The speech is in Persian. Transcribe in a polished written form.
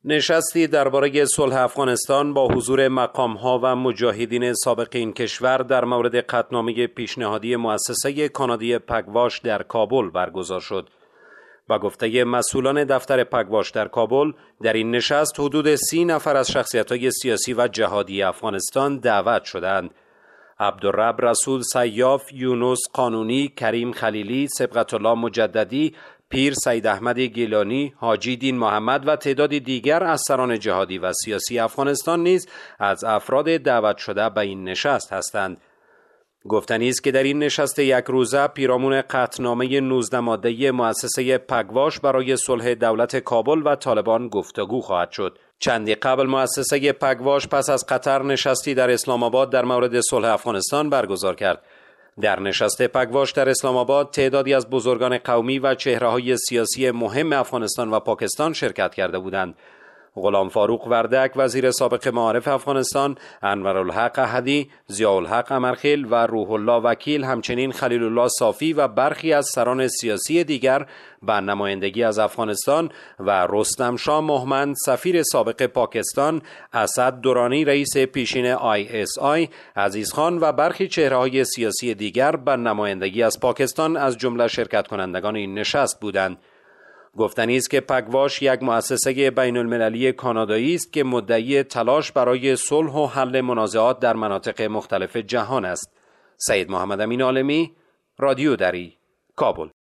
نشستی درباره صلح افغانستان با حضور مقام‌ها و مجاهدین سابق این کشور در مورد قطعنامه پیشنهادی مؤسسه کانادی پگواش در کابل برگزار شد. با گفته مسئولان دفتر پگواش در کابل، در این نشست حدود 30 نفر از شخصیت‌های سیاسی و جهادی افغانستان دعوت شدند. عبدالرب رسول سیاف، یونس قانونی، کریم خلیلی، صبغت الله مجددی، پیر سید احمد گیلانی، حاجی دین محمد و تعدادی دیگر از سران جهادی و سیاسی افغانستان نیز از افراد دعوت شده به این نشست هستند. گفتنی است که در این نشست یک روزه پیرامون قطعنامه 19 ماده‌ای مؤسسه پگواش برای صلح دولت کابل و طالبان گفتگو خواهد شد. چندی قبل مؤسسه پگواش پس از قطر نشستی در اسلام آباد در مورد صلح افغانستان برگزار کرد. در نشست پگواش در اسلام آباد تعدادی از بزرگان قومی و چهره‌های سیاسی مهم افغانستان و پاکستان شرکت کرده بودند. غلام فاروق وردک وزیر سابق معارف افغانستان، انورالحق احدی، ضیاءالحق امرخیل و روح الله وکیل، همچنین خلیل الله صافی و برخی از سران سیاسی دیگر به نمایندگی از افغانستان و رستم شاه مهمند سفیر سابق پاکستان، اسد درانی رئیس پیشین ISI، عزیز خان و برخی چهره‌های سیاسی دیگر به نمایندگی از پاکستان از جمله شرکت کنندگان این نشست بودند. گفتنی است که پگواش یک مؤسسه بین المللی کانادایی است که مدعی تلاش برای صلح و حل منازعات در مناطق مختلف جهان است. سید محمد امین عالمی، رادیو دری، کابل.